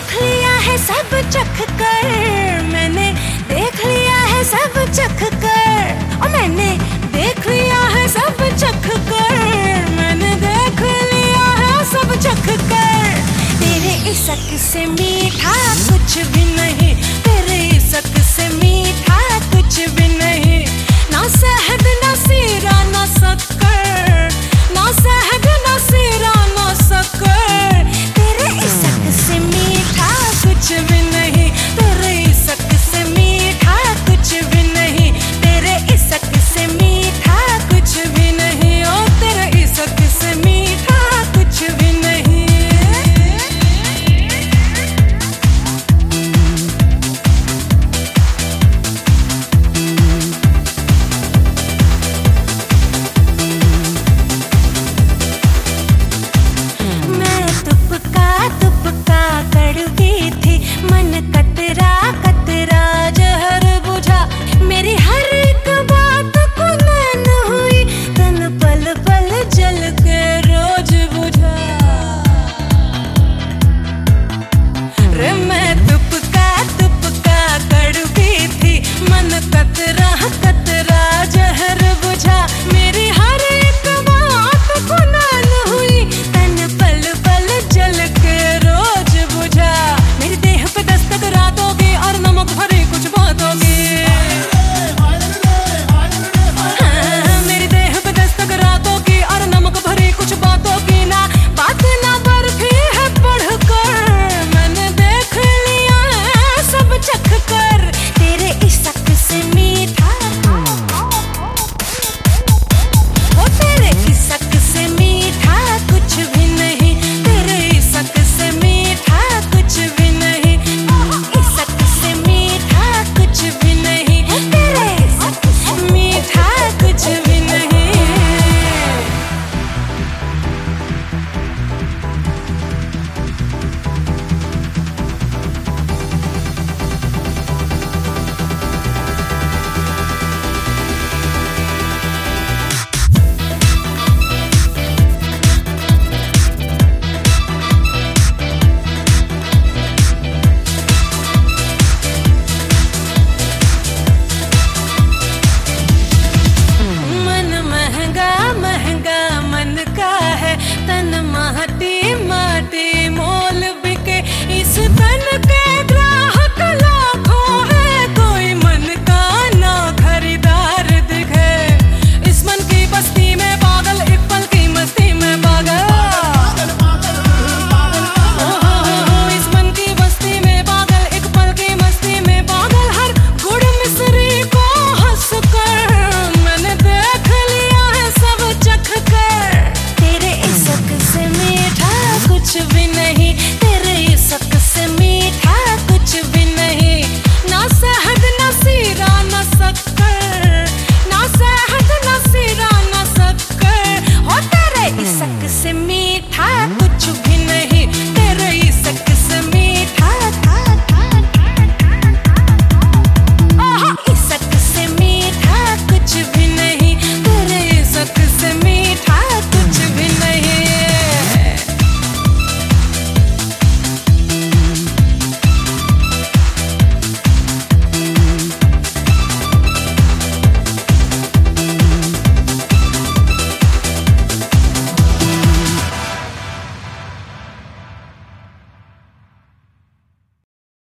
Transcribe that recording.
देख लिया है सब चख कर, मैंने देख लिया है सब चख कर, और मैंने देख लिया है सब चख कर, मैंने देख लिया है सब चख कर। तेरे इश्क से मीठा कुछ भी नहीं, तेरे इश्क से मीठा कुछ भी नहीं, ना शहद ना सीरा ना शक्कर, ना शहद ना सीरा ना शक्कर।